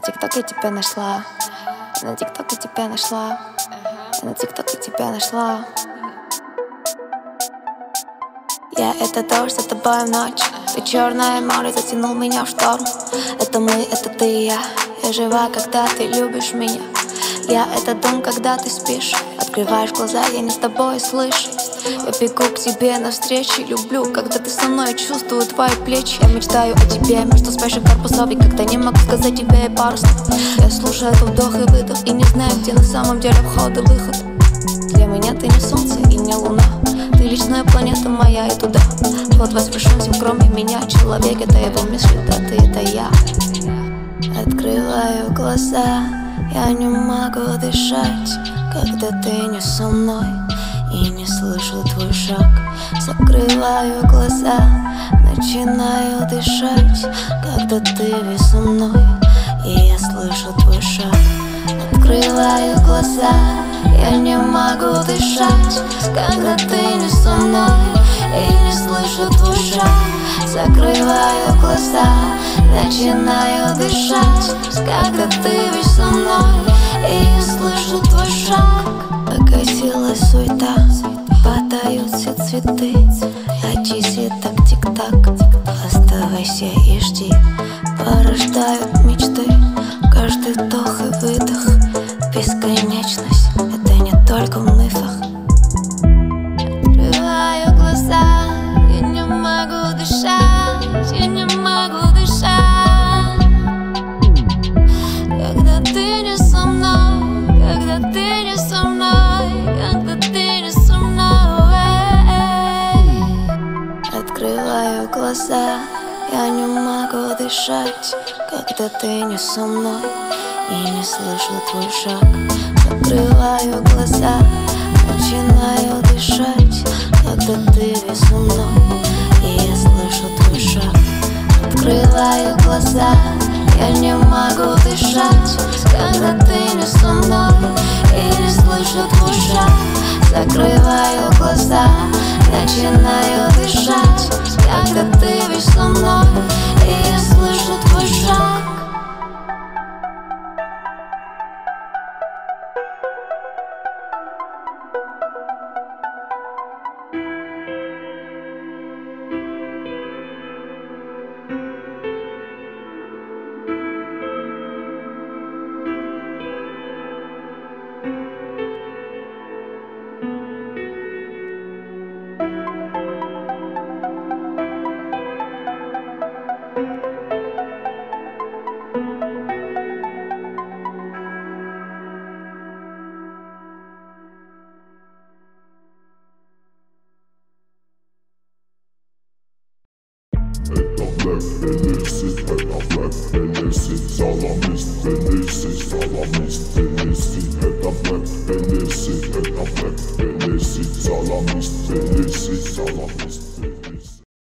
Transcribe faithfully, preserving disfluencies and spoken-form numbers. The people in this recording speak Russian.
ТикТоке тебя нашла. На ТикТоке тебя нашла. На ТикТоке тебя нашла. Я — это дождь, за тобой в ночь. Ты черное море, затянул меня в шторм. Это мы, это ты и я. Я жива, когда ты любишь меня. Я — это дом, когда ты спишь. Открываешь глаза, я не с тобой, слышь. Я бегу к тебе навстречу. Люблю, когда ты со мной, чувствую твои плечи. Я мечтаю о тебе между спящих корпусов. И когда не могу сказать тебе и пару слов. Я слушаю этот вдох и выдох и не знаю, где на самом деле вход и выход. Для меня ты не солнце и не луна. Ты личная планета моя, и туда вот возвышен всем, кроме меня. Человек — это его мысли, да ты — это я. Открываю глаза, я не могу дышать, когда ты не со мной и не слышу твой шаг. Закрываю глаза, начинаю дышать, когда ты весь со мной и я слышу твой шаг. Открываю глаза, я не могу дышать, когда ты не со мной и не слышу твой шаг. Закрываю глаза, начинаю дышать, когда ты весь со мной и я слышу твой шаг. Погасилась суета, падают все цветы. Очисти так тик-так, оставайся и жди. Порождают мечты, каждый вдох и выдох. Бесконечность — это не только в мифах. Открываю глаза, я не могу дышать, я не могу дышать, когда ты не со мной, когда ты не со мной, когда ты не со мной. Открываю глаза, я не могу дышать, когда ты не со мной и не слышу твой шаг. Закрываю глаза, начинаю дышать, когда ты весь со мной и я слышу твой шаг. Открываю глаза, я не могу дышать, когда ты не со мной и не слышу твой шаг. Закрываю глаза, начинаю дышать, когда ты весь со мной и я слышу твой шаг. Black Felicity, это Black Felicity, Salamist Felicity, Salamist Felicity, это Black Felicity, это Black Felicity, Salamist Felicity, Salamist